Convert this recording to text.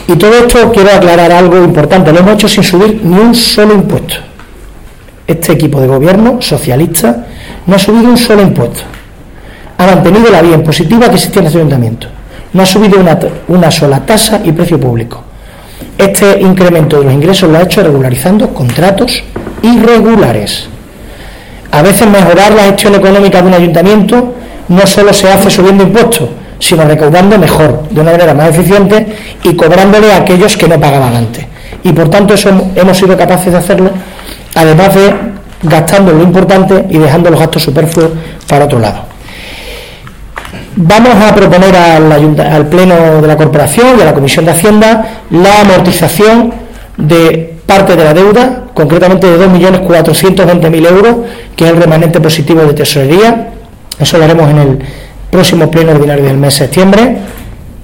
Y todo esto quiero aclarar algo importante, lo hemos hecho sin subir ni un solo impuesto. Este equipo de gobierno socialista no ha subido un solo impuesto. Ha mantenido la vía impositiva que existía en este ayuntamiento. No ha subido una sola tasa y precio público. Este incremento de los ingresos lo ha hecho regularizando contratos irregulares. A veces mejorar la gestión económica de un ayuntamiento no solo se hace subiendo impuestos, sino recaudando mejor, de una manera más eficiente y cobrándole a aquellos que no pagaban antes. Y por tanto eso hemos sido capaces de hacerlo, además de gastando lo importante y dejando los gastos superfluos para otro lado. Vamos a proponer al Pleno de la Corporación y a la Comisión de Hacienda la amortización de parte de la deuda, concretamente de 2.420.000 euros, que es el remanente positivo de tesorería. Eso lo haremos en el próximo pleno ordinario del mes de septiembre.